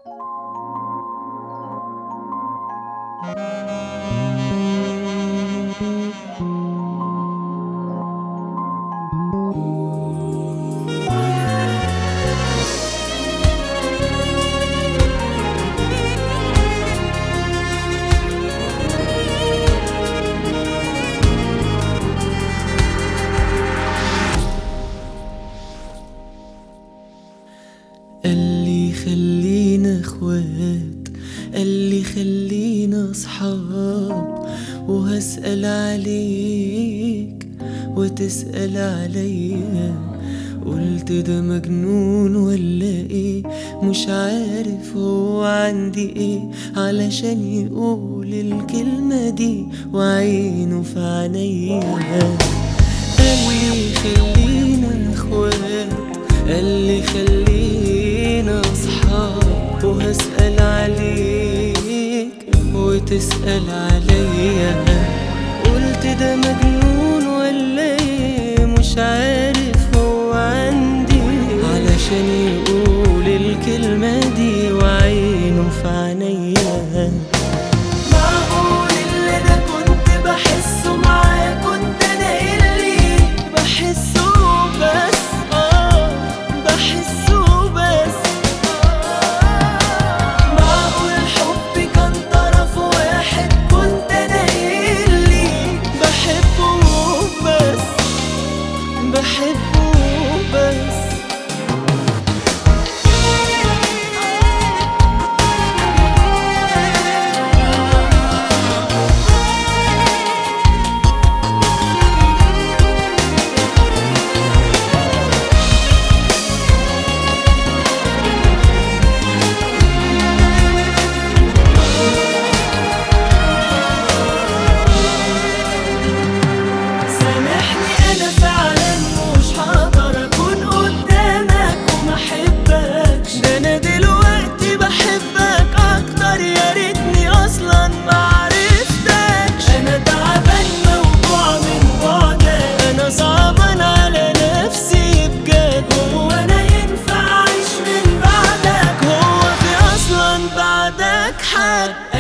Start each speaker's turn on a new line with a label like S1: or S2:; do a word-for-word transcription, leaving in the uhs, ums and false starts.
S1: قالي خلينا اخوات، قالي خلينا اصحاب، وهسأل عليك وتسأل عليا. قلت ده مجنون ولا ايه، مش عارف هو عندي ايه علشان يقول الكلمة دي وعينه في عينيا. قالي خلينا اخوات، قالي خلينا اصحاب، وهسأل عليك وتسأل عليا. قلت ده مجنون ولا ايه، مش عارف هو عندي علشان يقول الكلمة دي وعينه في عينيا. معقول اللي انا كنت بحسه معاه كنت انا اللي بحسه بس، اه بحسه بس. معقول حبي كان طرف واحد كنت انا اللي بحبه بس، بحبه بس. بعدك حد